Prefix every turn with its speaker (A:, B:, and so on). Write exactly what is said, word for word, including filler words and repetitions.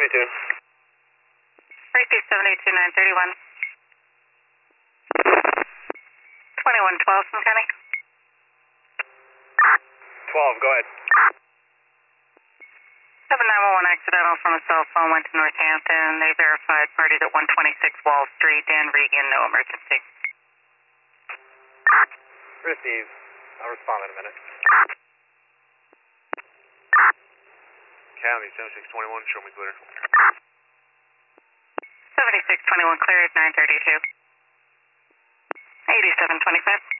A: seventy-two.
B: Receive seventy-two nine thirty-one. twenty-one twelve from County.
A: twelve, go ahead.
B: seven nine one one accidental from a cell phone went to Northampton. They verified parties at one twenty-six Wall Street. Dan Regan, no emergency.
A: Receive. I'll respond in a minute. County seventy-six twenty-one, show me clear.
B: seventy-six twenty-one cleared, nine thirty-two. eighty-seven twenty-five.